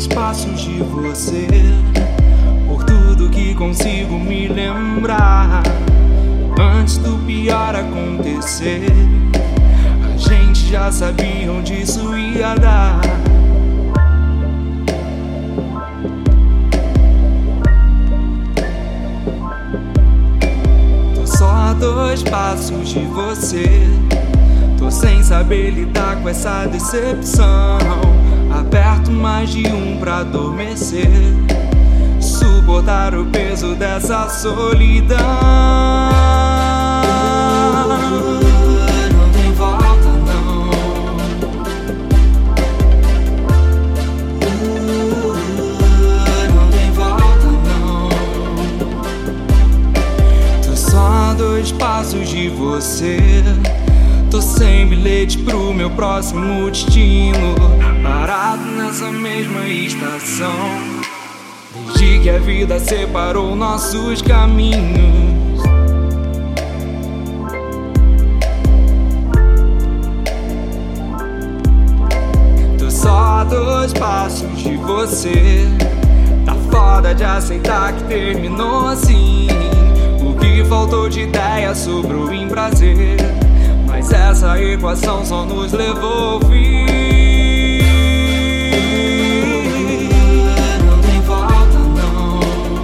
dois passos de você, por tudo que consigo me lembrar. Antes do pior acontecer, a gente já sabia onde isso ia dar. Tô só a dois passos de você, tô sem saber lidar com essa decepção. Aperto mais de um pra adormecer, suportar o peso dessa solidão. Não tem volta não, não tem volta não. Tô só a dois passos de você, tô sem bilhete pro meu próximo destino, parado nessa mesma estação, desde que a vida separou nossos caminhos. Tô só a dois passos de você, tá foda de aceitar que terminou assim. O que faltou de ideia sobrou em prazer, mas essa equação só nos levou ao fim. Não tem volta não,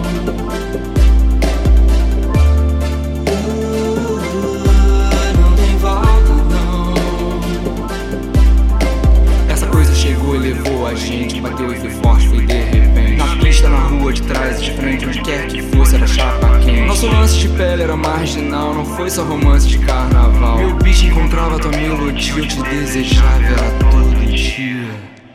não tem volta não. Essa coisa chegou e levou a gente, bateu e foi forte, foi de repente. Na pista, na rua, de trás, de frente, onde quer que fosse, era chapa quente. Nosso lance de pele era marginal, não foi só romance de carnaval. Meu bicho encontrava tua melodia, eu te desejava, era todo dia.